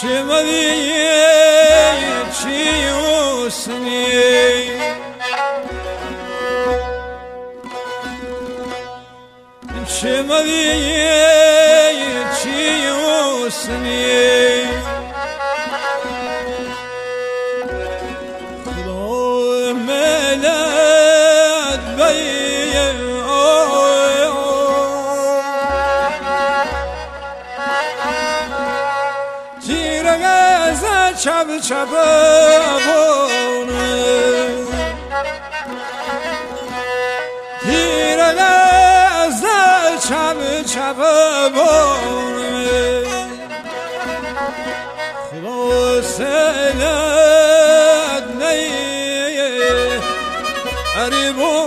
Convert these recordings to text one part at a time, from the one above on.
شمدی چی حسنی شمدی چی حسنی خدا ملت بی تیرگز چپ چپ بونه تیرگز چپ چپ بونه خدا سلت نیه عریبون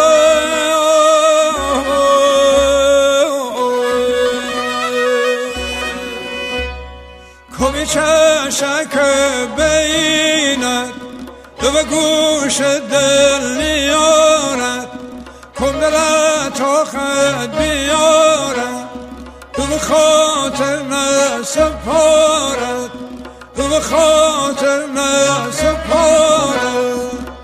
کمی چشک بینت تو به گوش دل نیارد کم دلت آخد بیارد تو به خاطر نسپارد تو به خاطر نسپارد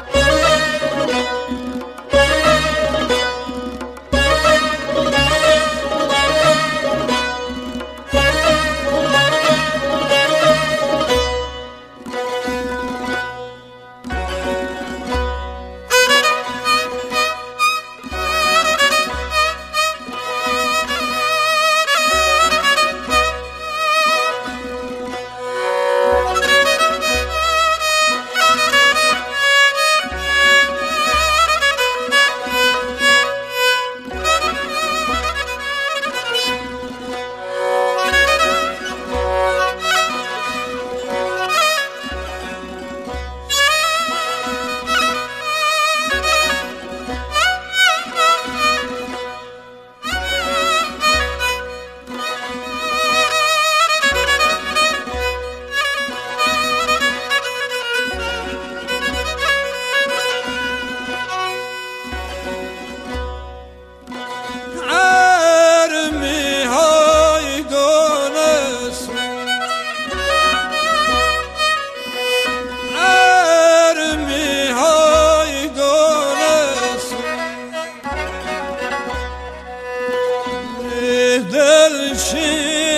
دل چی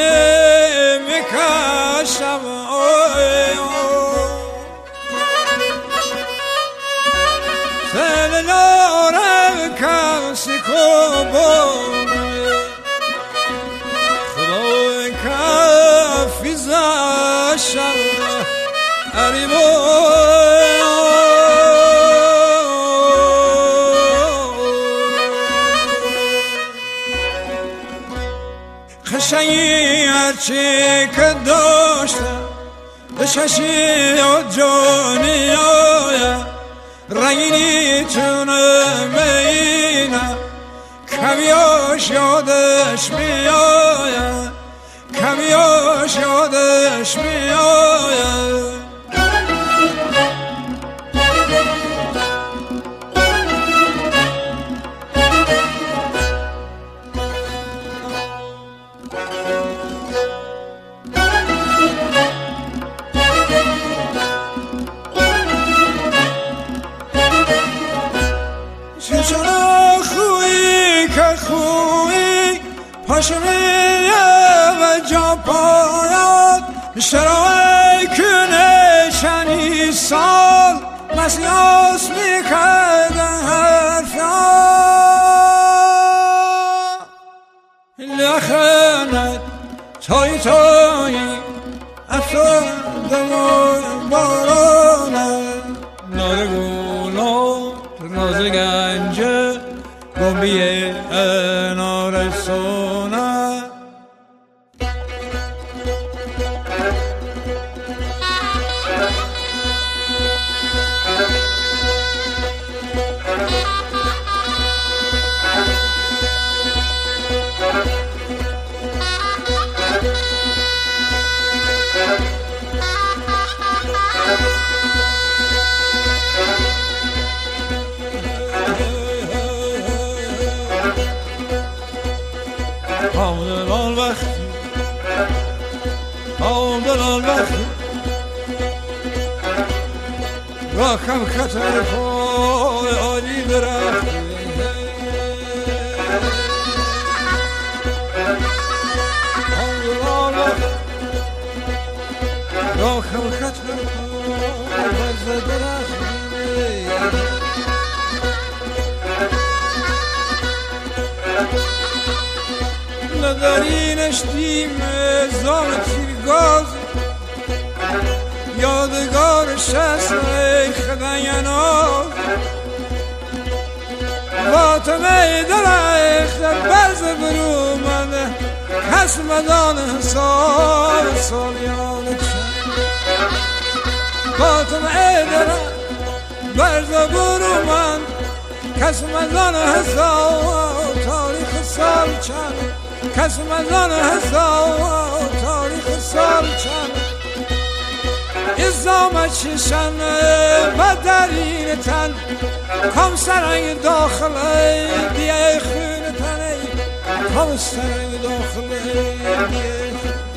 میکشم سل نارم کسی کبون خدا کفی زشم عریبون خشنی هرچی که داشتم به ششی و جانی آیم رنگینی چونم اینم کمیاش یادش میایم کمیاش یادش میایم چشم خویی که خویی پاشمیه و جا پاید شرای کنه چنی سال مسیاس میکرده حرفا لخنت تای تای افتاده و بارانه نارگولا ناز گنجه گنبیه نارسونه آمدن وقت راکم خطر پای آلی درخت آمدن وقت راکم خطر پای برز درخت ندارینش دیم زان تیرگاز یادگار شست خدایاناز فاطمه درخت برز برومنده کس مدان حساب سالیان چند فاطمه درخت برز برومند کس مدان حساب تاریخ سال چند کس مدان حساب تاریخ سال چند ازام چشن و درین تن کم سرنگ داخله دیه خون تنه کم سرنگ داخله دیه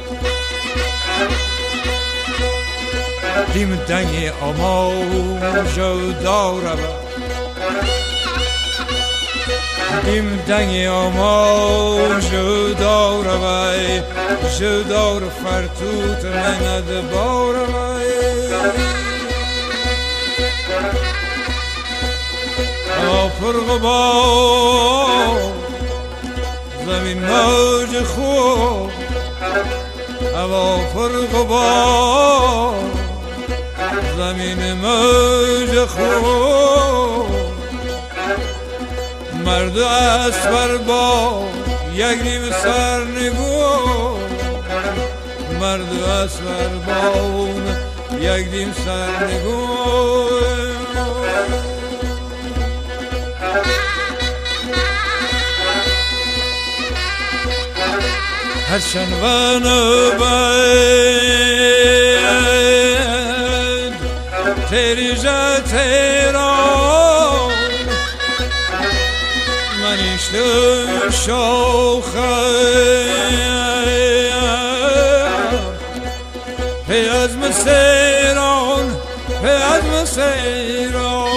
دیم دنگی آموزو داره دیم دنگی آموزو داره وی جو دور فرتوت مند باره وی پرغ با زمین موج خوب هوا پرغ با زمین موج خوب مرد اسبر با یک نیم سرنگو مرد اسبر با یک نیم سرنگو هرچند و نبید تیری جا تیران من اشتم شوخه پی از مسیران پی از مسیران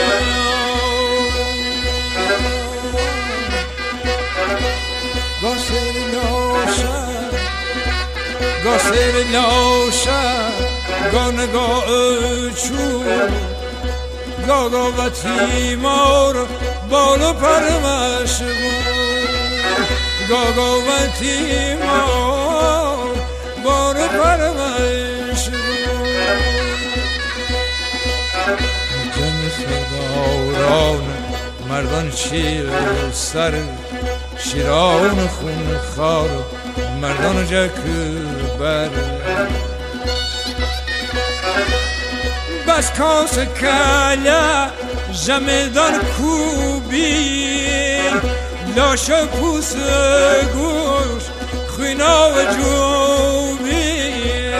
گاسر نوشه گانگاه چو گاگا و تیمار بالو پرمش بود گاگا و تیمار بالو پرمش بود جن سرداران مردان شیر سر شیران خون خار مردان جک بر بس کاس کلا جمدان کوبی لاش پوس گوش خوینا و جوبی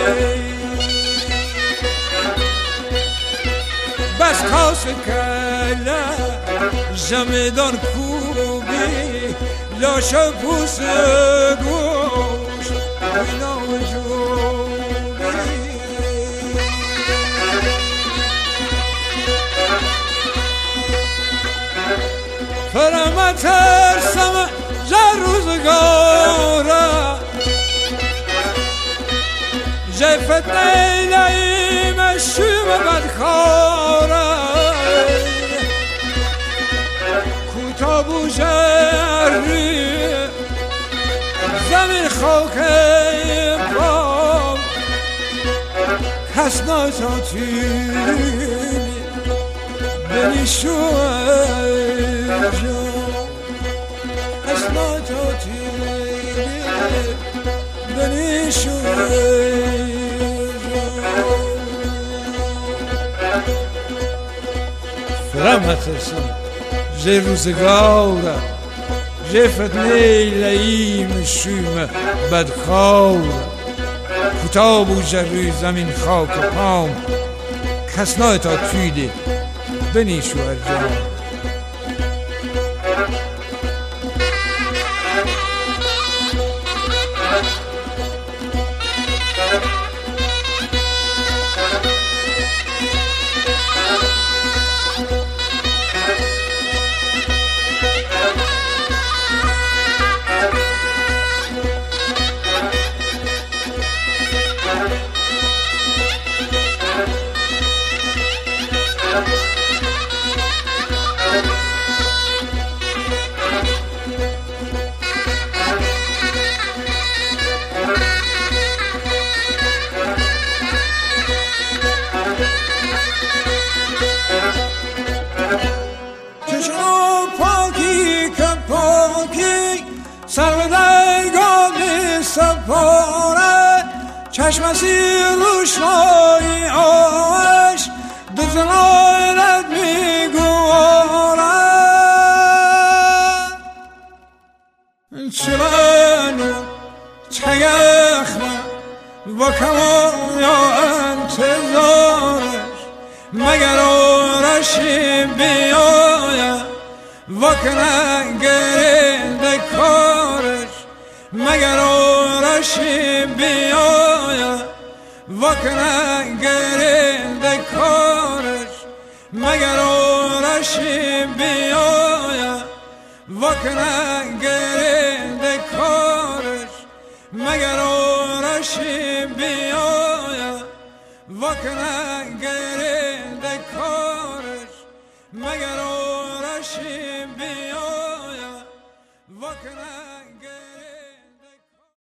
بس کاس کلا جمدان کوبی لاش پوس گوش خوینا و جوبی فرما ترسم جا روزگاره جای فتنه لعیم شوم بدخاره کوتابو جری زمین خاک بام کس ناتاتیلی بنی شوه اسماتاتي بني فرامترسم جه روزگاره جه فتنه لعیم شوم بدخواره کتاب و جروی زمین خاک پام کس نایتا تویده بنی شوهر جان سپاره چشم سیر روشنایی آش دزنایرت میگواره چلانو چگخمه و کمان یا انتظارش مگر آرشی بیاید وکنه گرید کارش مگر آرشی بیاید وکنه گرید کارش مگر آرشی بیاید وکنه گرید کارش مگر آرشی بیاید وکنه گرید کارش مگر آرشی بیاید